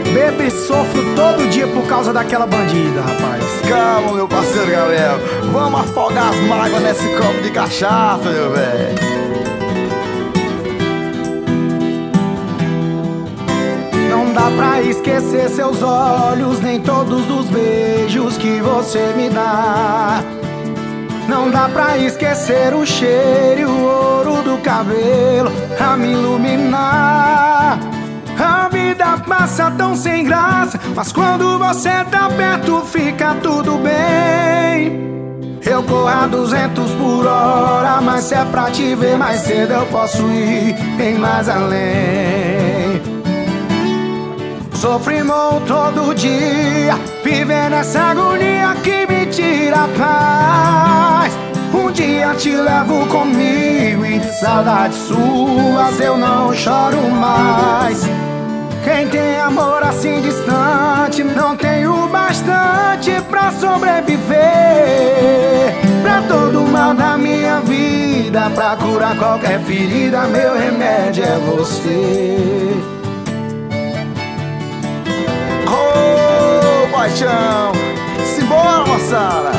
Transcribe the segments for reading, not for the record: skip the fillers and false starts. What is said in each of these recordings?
Bebo e sofro todo dia por causa daquela bandida, rapaz. Calma, meu parceiro Gabriel. Vamos afogar as mágoas nesse copo de cachaça, meu velho. Não dá pra esquecer seus olhos, nem todos os beijos que você me dá. Não dá pra esquecer o cheiro e o ouro do cabelo a me iluminar. A vida passa tão sem graça, mas quando você tá perto fica tudo bem. Eu corro a 200 por hora, mas se é pra te ver mais cedo eu posso ir bem mais além. Sofrimos todo dia, vivendo essa agonia que me tira a paz. Um dia te levo comigo e de saudades suas eu não choro mais. Quem tem amor assim distante não tem o bastante pra sobreviver. Pra todo mal da minha vida, pra curar qualquer ferida, meu remédio é você. Ô, paixão! Simbora, moçada!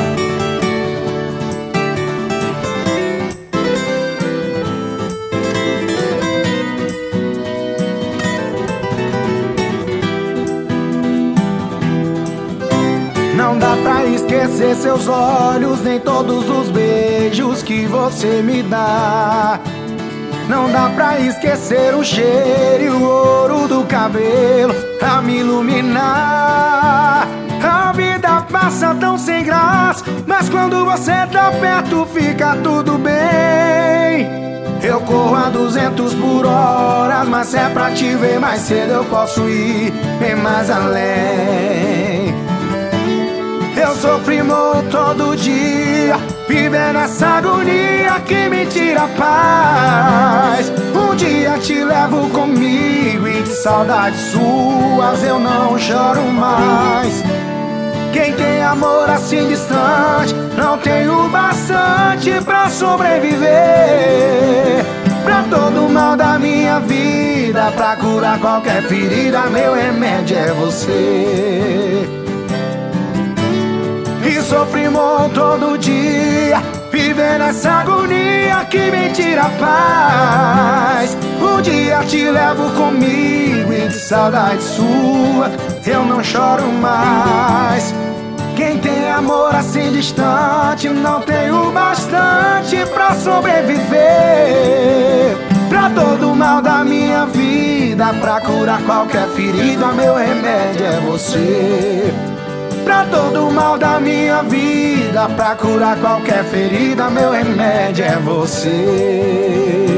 Não dá pra esquecer seus olhos, nem todos os beijos que você me dá. Não dá pra esquecer o cheiro e o ouro do cabelo a me iluminar. A vida passa tão sem graça, mas quando você tá perto fica tudo bem. Eu corro a 200 por hora, mas se é pra te ver mais cedo eu posso ir bem mais além. Eu sofri muito todo dia, vivendo essa agonia que me tira a paz. Um dia te levo comigo e de saudades suas eu não choro mais. Quem tem amor assim distante não tem o bastante pra sobreviver. Pra todo mal da minha vida, pra curar qualquer ferida, meu remédio é você. E sofrimos todo dia, vivendo essa agonia que me tira a paz. Um dia te levo comigo e de saudade sua eu não choro mais. Quem tem amor assim distante não tem o bastante pra sobreviver. Pra todo mal da minha vida, pra curar qualquer ferida, meu remédio é você. Pra todo mal da minha vida, pra curar qualquer ferida, meu remédio é você.